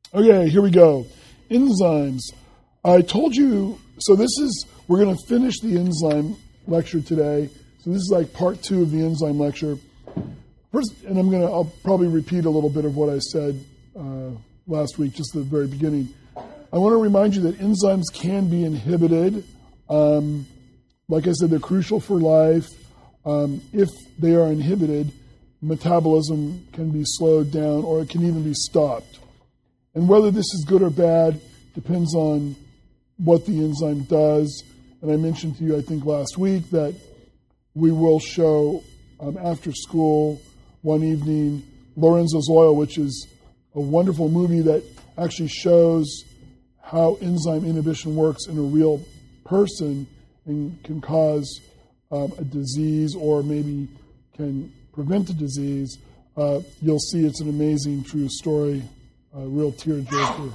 Okay, here we go. Enzymes. I told you, so we're going to finish the enzyme lecture today. So this is like part 2 of the enzyme lecture. First, and I'll probably repeat a little bit of what I said last week, just at the very beginning. I want to remind you that enzymes can be inhibited. Like I said, they're crucial for life. If they are inhibited, metabolism can be slowed down or it can even be stopped. And whether this is good or bad depends on what the enzyme does. And I mentioned to you, I think last week, that we will show after school one evening Lorenzo's Oil, which is a wonderful movie that actually shows how enzyme inhibition works in a real person and can cause a disease or maybe can prevent a disease. You'll see it's an amazing true story, real tearjerker.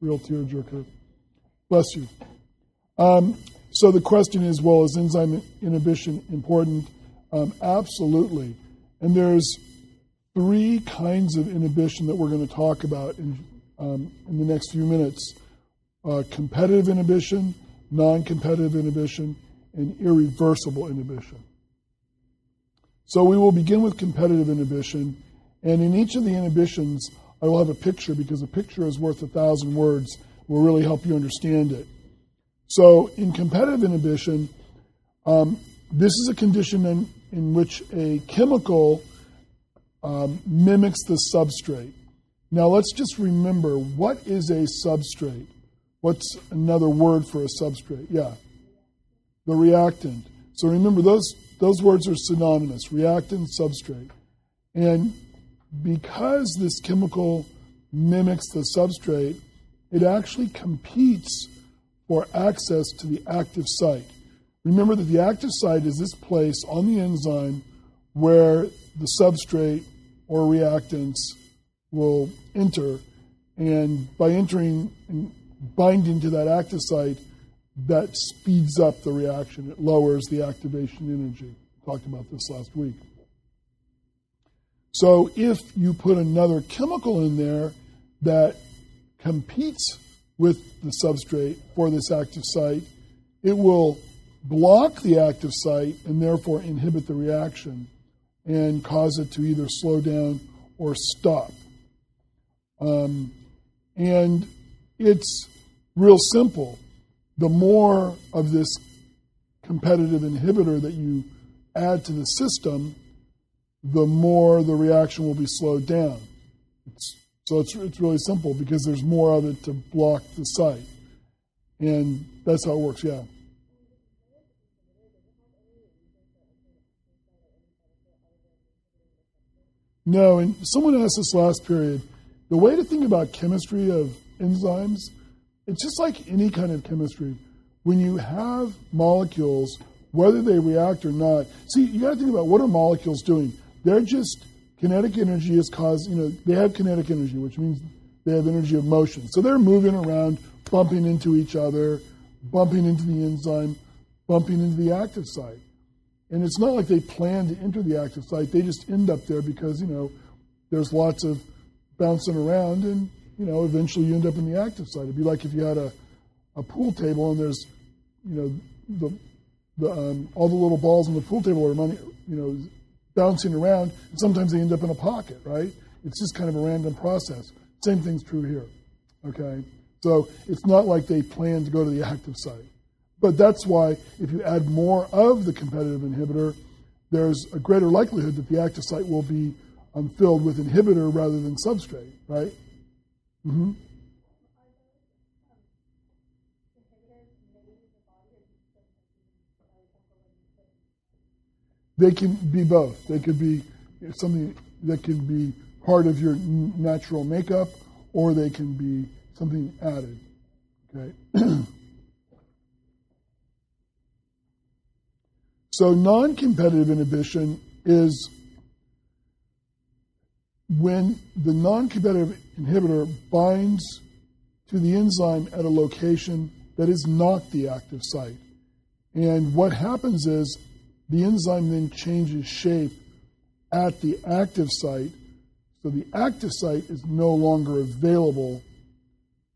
Bless you. So the question is, well, is enzyme inhibition important? Absolutely. And there's 3 kinds of inhibition that we're going to talk about in the next few minutes. Competitive inhibition, non-competitive inhibition, and irreversible inhibition. So we will begin with competitive inhibition, and in each of the inhibitions, I will have a picture because a picture is worth 1,000 words. It will really help you understand it. So in competitive inhibition, this is a condition in which a chemical mimics the substrate. Now let's just remember, what is a substrate? What's another word for a substrate? Yeah, the reactant. So remember, those words are synonymous, reactant, substrate. And because this chemical mimics the substrate, it actually competes for access to the active site. Remember that the active site is this place on the enzyme where the substrate or reactants will enter, and by entering and binding to that active site, that speeds up the reaction. It lowers the activation energy. We talked about this last week. So if you put another chemical in there that competes with the substrate for this active site, it will block the active site and therefore inhibit the reaction and cause it to either slow down or stop. And it's real simple. The more of this competitive inhibitor that you add to the system, the more the reaction will be slowed down. So it's really simple because there's more of it to block the site. And that's how it works, yeah. No, and someone asked this last period. The way to think about chemistry of enzymes, it's just like any kind of chemistry. When you have molecules, whether they react or not, see, you got to think about what are molecules doing. They're just, kinetic energy is they have kinetic energy, which means they have energy of motion. So they're moving around, bumping into each other, bumping into the enzyme, bumping into the active site. And it's not like they plan to enter the active site. They just end up there because, there's lots of bouncing around and, eventually you end up in the active site. It'd be like if you had a pool table and there's, all the little balls on the pool table are, bouncing around, and sometimes they end up in a pocket, right? It's just kind of a random process. Same thing's true here, okay? So it's not like they plan to go to the active site. But that's why if you add more of the competitive inhibitor, there's a greater likelihood that the active site will be filled with inhibitor rather than substrate, right? Mm-hmm. They can be both. They could be something that can be part of your natural makeup, or they can be something added, okay? So non-competitive inhibition is when the non-competitive inhibitor binds to the enzyme at a location that is not the active site. And what happens is the enzyme then changes shape at the active site, so the active site is no longer available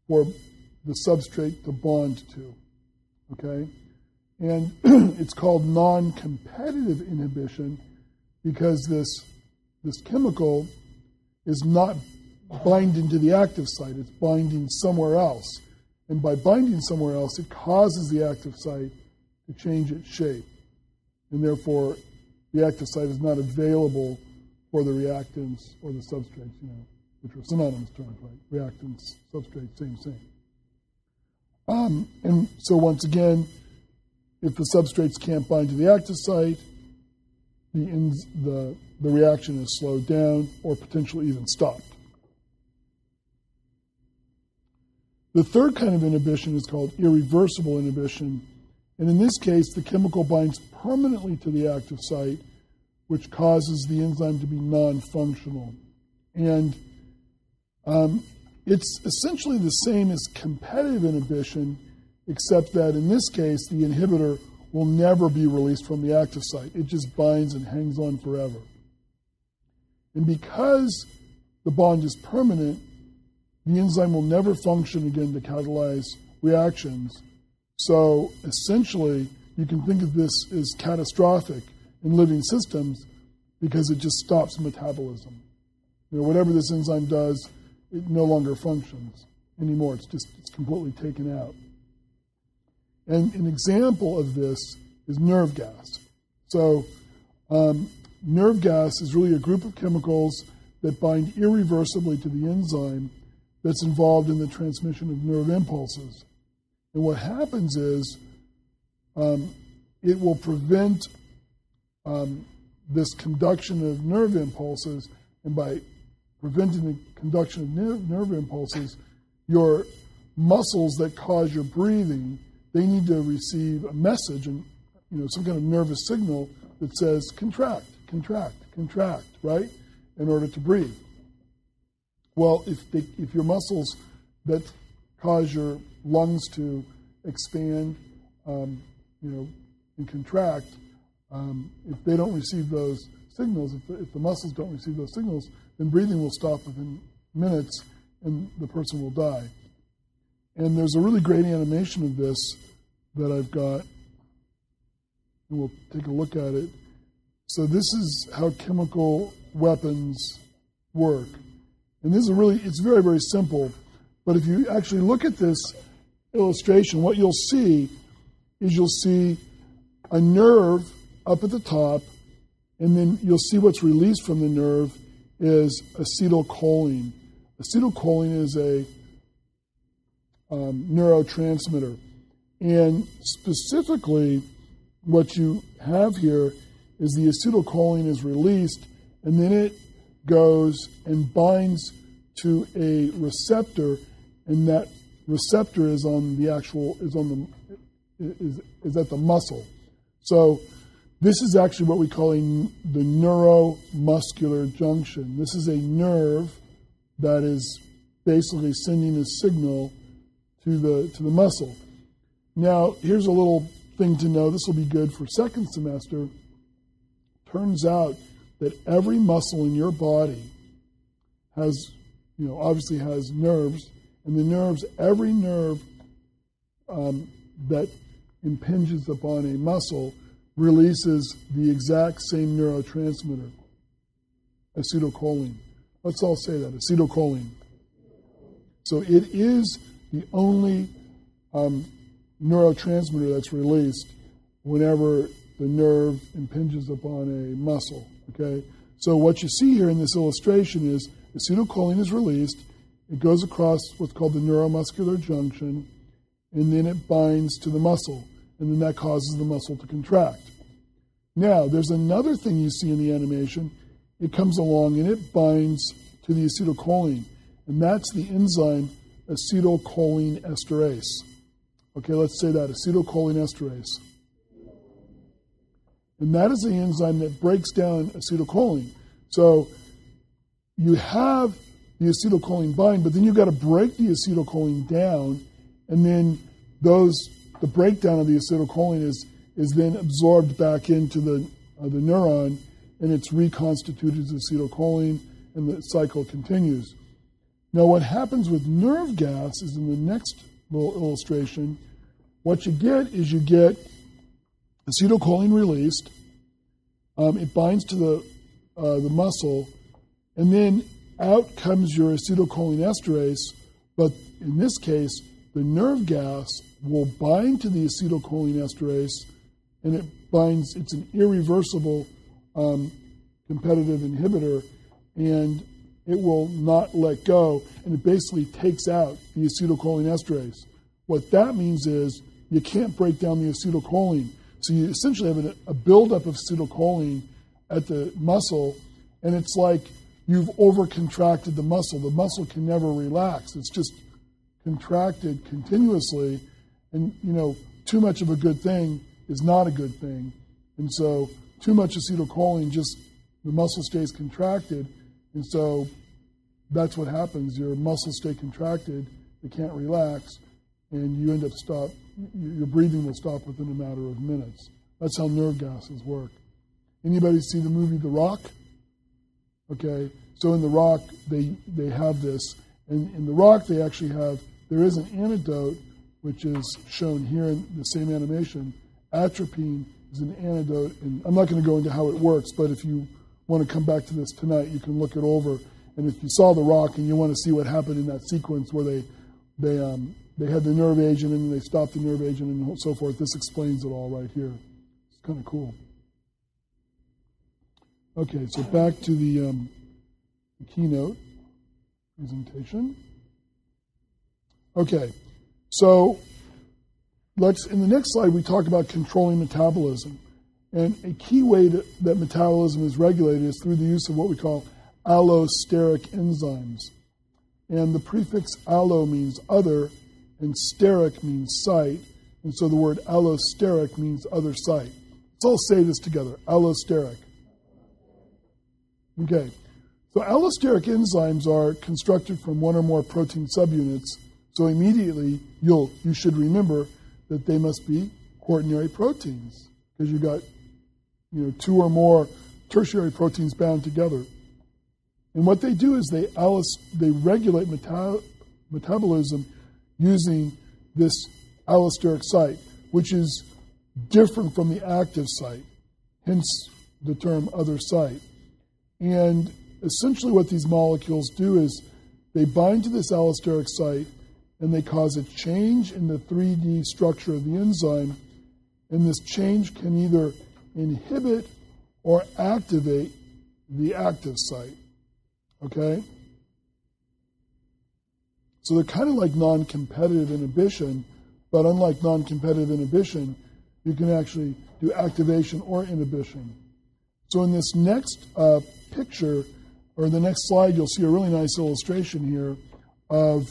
for the substrate to bond to. Okay? And it's called non-competitive inhibition because this chemical is not binding to the active site. It's binding somewhere else. And by binding somewhere else, it causes the active site to change its shape. And therefore, the active site is not available for the reactants or the substrates, which are synonymous terms, right? Reactants, substrates, same. And so once again, if the substrates can't bind to the active site, the reaction is slowed down or potentially even stopped. The third kind of inhibition is called irreversible inhibition. And in this case, the chemical binds permanently to the active site, which causes the enzyme to be non-functional. And it's essentially the same as competitive inhibition, except that in this case, the inhibitor will never be released from the active site. It just binds and hangs on forever. And because the bond is permanent, the enzyme will never function again to catalyze reactions. So essentially, you can think of this as catastrophic in living systems because it just stops metabolism. Whatever this enzyme does, it no longer functions anymore. It's completely taken out. And an example of this is nerve gas. So nerve gas is really a group of chemicals that bind irreversibly to the enzyme that's involved in the transmission of nerve impulses. And what happens is it will prevent this conduction of nerve impulses, and by preventing the conduction of nerve impulses, your muscles that cause your breathing, they need to receive a message and some kind of nervous signal that says contract, contract, contract, right, in order to breathe. Well, if your muscles that cause your lungs to expand, and contract, if they don't receive those signals, if the muscles don't receive those signals, then breathing will stop within minutes and the person will die. And there's a really great animation of this that I've got, and we'll take a look at it. So this is how chemical weapons work. And this is it's very, very simple. But if you actually look at this illustration, what you'll see is you'll see a nerve up at the top, and then you'll see what's released from the nerve is acetylcholine. Acetylcholine is a neurotransmitter. And specifically, what you have here is the acetylcholine is released, and then it goes and binds to a receptor, and that receptor is on the actual is at the muscle. So this is actually what we call the neuromuscular junction. This is a nerve that is basically sending a signal to the muscle. Now, here's a little thing to know. This will be good for second semester. Turns out that every muscle in your body has, obviously has nerves, and the nerves, every nerve that impinges upon a muscle releases the exact same neurotransmitter, acetylcholine. Let's all say that, acetylcholine. So it is the only neurotransmitter that's released whenever the nerve impinges upon a muscle, okay? So what you see here in this illustration is acetylcholine is released, it goes across what's called the neuromuscular junction, and then it binds to the muscle, and then that causes the muscle to contract. Now, there's another thing you see in the animation. It comes along and it binds to the acetylcholine, and that's the enzyme acetylcholine esterase. Okay, let's say that, acetylcholine esterase. And that is the enzyme that breaks down acetylcholine. So you have the acetylcholine bind, but then you've got to break the acetylcholine down, and then the breakdown of the acetylcholine is then absorbed back into the neuron, and it's reconstituted as acetylcholine, and the cycle continues. Now, what happens with nerve gas is in the next little illustration, what you get is you get acetylcholine released. It binds to the muscle, and then out comes your acetylcholine esterase, but in this case, the nerve gas will bind to the acetylcholine esterase, and it's an irreversible competitive inhibitor, and it will not let go, and it basically takes out the acetylcholine esterase. What that means is you can't break down the acetylcholine. So you essentially have a buildup of acetylcholine at the muscle, and it's like you've overcontracted the muscle. The muscle can never relax. It's just contracted continuously, and too much of a good thing is not a good thing. And so too much acetylcholine, just the muscle stays contracted, and so that's what happens. Your muscles stay contracted, they can't relax, and you end up your breathing will stop within a matter of minutes. That's how nerve gases work. Anybody see the movie The Rock? Okay, so in The Rock, they have this. And in The Rock, there is an antidote, which is shown here in the same animation. Atropine is an antidote, and I'm not going to go into how it works, but if you want to come back to this tonight, you can look it over. And if you saw The Rock and you want to see what happened in that sequence where they had the nerve agent and then they stopped the nerve agent and so forth, this explains it all right here. It's kind of cool. Okay, so back to the keynote presentation. Okay, so in the next slide we talk about controlling metabolism. And a key way that metabolism is regulated is through the use of what we call allosteric enzymes. And the prefix allo means other, and steric means site. And so the word allosteric means other site. Let's all say this together, allosteric. Okay, so allosteric enzymes are constructed from one or more protein subunits. So immediately you should remember that they must be quaternary proteins, because you've got two or more tertiary proteins bound together. And what they do is they regulate metabolism using this allosteric site, which is different from the active site, hence the term other site. And essentially what these molecules do is they bind to this allosteric site and they cause a change in the 3D structure of the enzyme, and this change can either inhibit or activate the active site. Okay? So they're kind of like non-competitive inhibition, but unlike non-competitive inhibition, you can actually do activation or inhibition. So in this next picture, or the next slide, you'll see a really nice illustration here of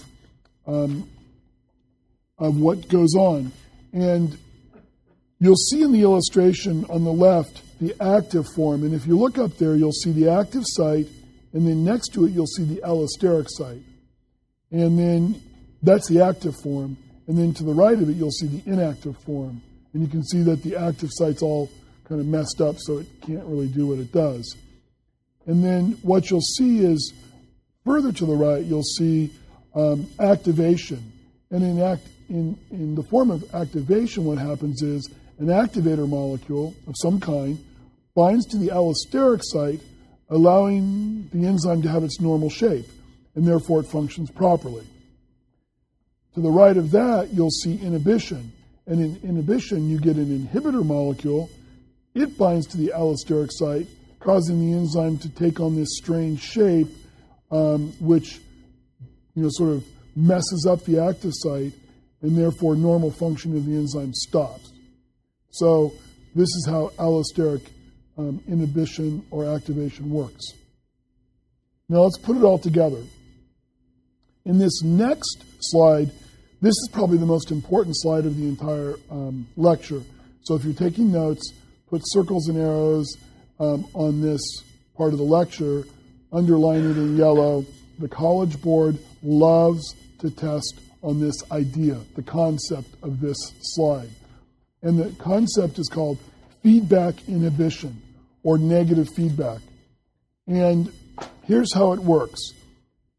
what goes on. And you'll see in the illustration on the left the active form. And if you look up there, you'll see the active site, and then next to it, you'll see the allosteric site. And then that's the active form. And then to the right of it, you'll see the inactive form. And you can see that the active site's all kind of messed up, so it can't really do what it does. And then what you'll see is, further to the right, you'll see activation. And in the form of activation, what happens is an activator molecule of some kind binds to the allosteric site, allowing the enzyme to have its normal shape, and therefore it functions properly. To the right of that, you'll see inhibition. And in inhibition, you get an inhibitor molecule. It binds to the allosteric site, causing the enzyme to take on this strange shape, which sort of messes up the active site, and therefore normal function of the enzyme stops. So this is how allosteric inhibition or activation works. Now let's put it all together. In this next slide, this is probably the most important slide of the entire lecture. So if you're taking notes, put circles and arrows on this part of the lecture, underline it in yellow. The College Board loves to test on this idea, the concept of this slide. And the concept is called feedback inhibition, or negative feedback. And here's how it works.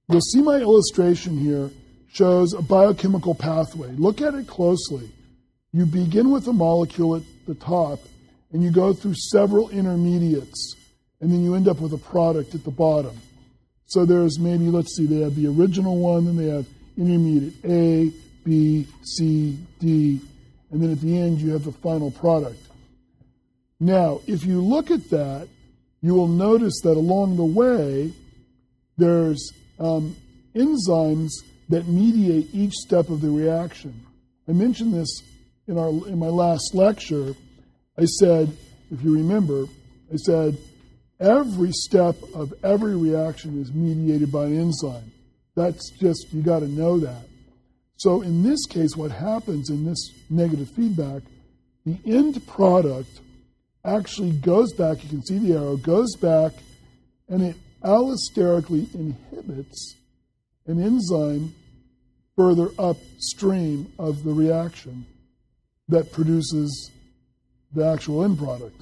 You'll see my illustration here shows a biochemical pathway. Look at it closely. You begin with a molecule at the top, and you go through several intermediates, and then you end up with a product at the bottom. So there's maybe, let's see, they have the original one, then they have intermediate A, B, C, D, and then at the end you have the final product. Now, if you look at that, you will notice that along the way, there's enzymes that mediate each step of the reaction. I mentioned this in my last lecture. I said, if you remember, I said every step of every reaction is mediated by an enzyme. That's just, you got to know that. So in this case, what happens in this negative feedback, the end product actually goes back, you can see the arrow, goes back, and it allosterically inhibits an enzyme further upstream of the reaction that produces the actual end product.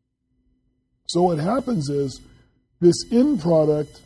So what happens is this end product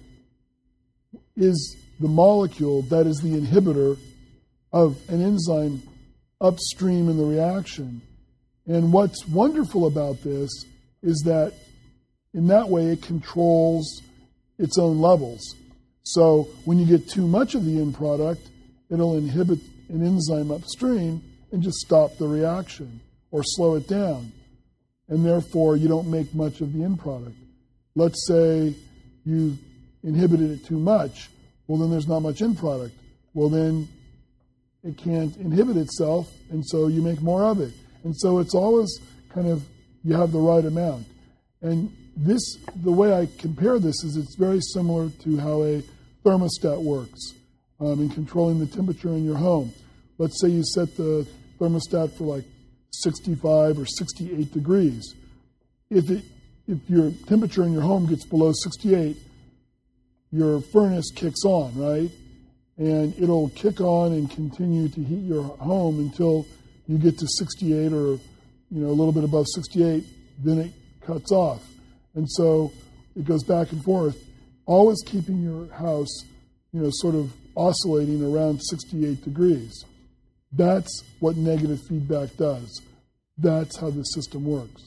is the molecule that is the inhibitor of an enzyme upstream in the reaction. And what's wonderful about this is that in that way it controls its own levels. So when you get too much of the end product, it'll inhibit an enzyme upstream and just stop the reaction or slow it down. And therefore, you don't make much of the end product. Let's say you inhibited it too much. Well, then there's not much end product. Well, then it can't inhibit itself, and so you make more of it. And so it's always kind of, you have the right amount. And this, the way I compare this is it's very similar to how a thermostat works in controlling the temperature in your home. Let's say you set the thermostat for like 65 or 68 degrees. If your temperature in your home gets below 68, your furnace kicks on, right? And it'll kick on and continue to heat your home until you get to 68 or a little bit above 68, then it cuts off. And so it goes back and forth, always keeping your house, sort of oscillating around 68 degrees. That's what negative feedback does. That's how the system works.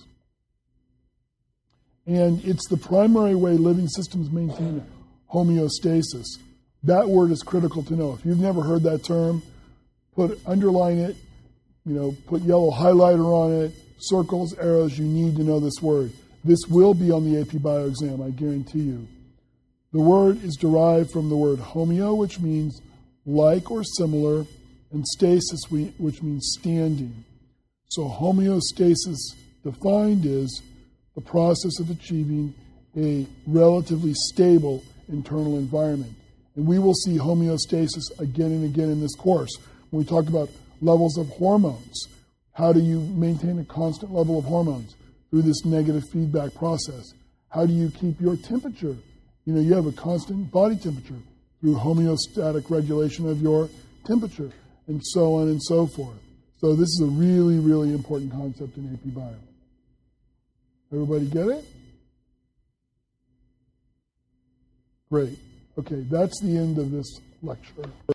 And it's the primary way living systems maintain homeostasis. That word is critical to know. If you've never heard that term, underline it, put yellow highlighter on it, circles, arrows, you need to know this word. This will be on the AP Bio exam, I guarantee you. The word is derived from the word homeo, which means like or similar, and stasis, which means standing. So homeostasis defined is the process of achieving a relatively stable internal environment. And we will see homeostasis again and again in this course. When we talk about levels of hormones, how do you maintain a constant level of hormones? Through this negative feedback process. How do you keep your temperature? You have a constant body temperature through homeostatic regulation of your temperature, and so on and so forth. So this is a really, really important concept in AP Bio. Everybody get it? Great. Okay, that's the end of this lecture.